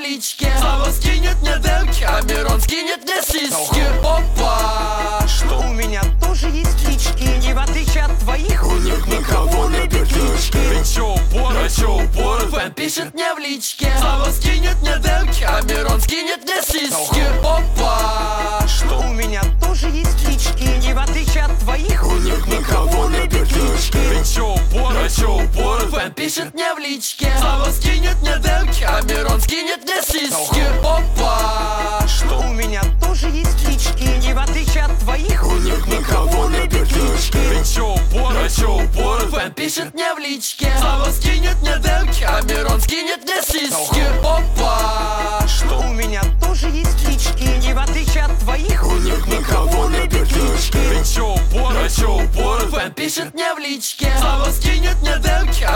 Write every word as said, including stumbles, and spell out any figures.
личке. Слава скинет мне демки, а Мирон скинет мне сиськи. Опа! Что у меня тоже есть лички, не в отличие от твоих, у них никого не петлички. Ты чё, упор, а чё, упор? Фэн пишет мне в личке. Слава скинет мне демки, а Мирон скинет мне сиськи. Опа! Что у меня тоже есть лички, не в отличие от твоих, у них никого не петлички. Ты чё, упор, а чё, упор? Фэн пишет мне в личке. Слава скинет мне демки, а Мирон скинет мне сиськи. Опа! Что у меня тоже есть лички, не в отличие от твоих, у них никого не петлички. Ты чё, упор, а чё, упор? Фэн пишет мне в личке. Слава скинет мне демки, а Мирон скинет мне сиськи. Опа! Что у меня тоже есть лички, не в отличие от твоих, у них никого не петлички. Ты чё, упор, а чё, упор? Фэн пишет мне в личке. Слава скинет мне демки, а